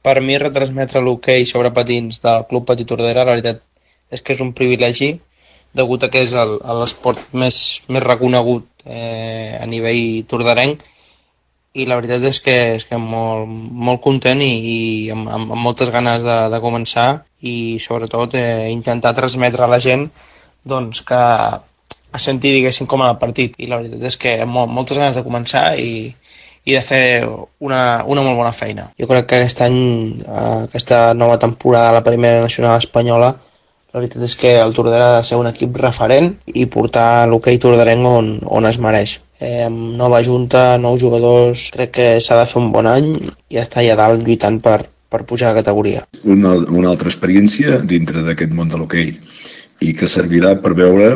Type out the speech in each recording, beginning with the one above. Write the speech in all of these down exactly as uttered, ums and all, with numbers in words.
Per mi retransmetre l'hoquei sobre patins del Club Patí Tordera, la veritat és que és un privilegi, degut a que és el- l'esport més, més reconegut eh, a nivell torderenc, i la veritat és que és que molt, molt content i, i amb, amb, amb moltes ganes de, de començar i sobretot eh, intentar transmetre a la gent doncs, que a sentir, diguéssim, com en el partit. I la veritat és que amb molt, moltes ganes de començar i, i de fer una, una molt bona feina. Jo crec que aquest any, eh, aquesta nova temporada de la Primera Nacional Espanyola, la veritat és que el Tordera ha de ser un equip referent i portar l'hoquei torderenc on, on es mereix. Eh, amb nova junta, nous jugadors, crec que s'ha de fer un bon any i estar allà dalt lluitant per, per pujar de categoria. Una, una altra experiència dintre d'aquest món de l'hoquei i que servirà per veure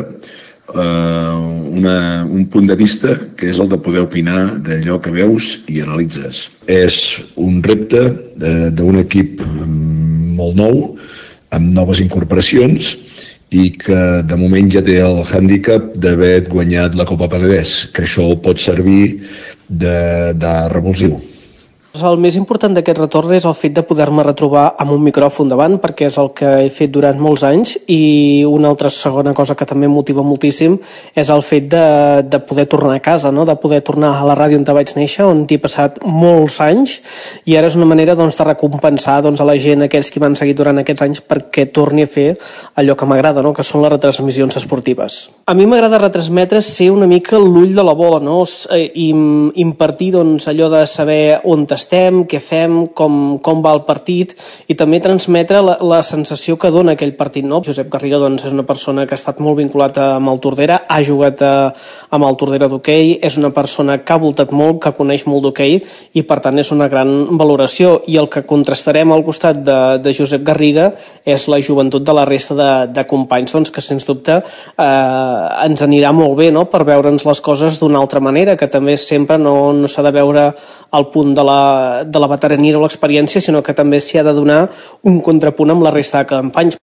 eh, una, un punt de vista que és el de poder opinar d'allò que veus i analitzes. És un repte d'un equip molt nou, amb noves incorporacions i que de moment ja té el hàndicap d'haver guanyat la Copa Penedès, que això pot servir de, de revulsiu. El més important d'aquest retorn és el fet de poder-me retrobar amb un micròfon davant, perquè és el que he fet durant molts anys, i una altra segona cosa que també em motiva moltíssim és el fet de, de poder tornar a casa, no? De poder tornar a la ràdio on vaig néixer, on hi he passat molts anys, i ara és una manera doncs, de recompensar doncs, a la gent, aquells que m'han seguit durant aquests anys, perquè torni a fer allò que m'agrada, no? Que són les retransmissions esportives. A mi m'agrada retransmetre ser una mica l'ull de la bola, no? I impartir doncs, allò de saber on estem, què fem, com, com va el partit, i també transmetre la, la sensació que dona aquell partit. No? Josep Garriga doncs, és una persona que ha estat molt vinculat amb el Tordera, ha jugat a, amb el Tordera d'hoquei, és una persona que ha voltat molt, que coneix molt d'hoquei, i per tant és una gran valoració. I el que contrastarem al costat de, de Josep Garriga és la joventut de la resta de, de companys, doncs, que sens dubte eh, ens anirà molt bé, no? Per veure'ns les coses d'una altra manera, que també sempre no, no s'ha de veure al punt de la de la veterania o l'experiència, sinó que també s'hi ha de donar un contrapunt amb la resta de companys.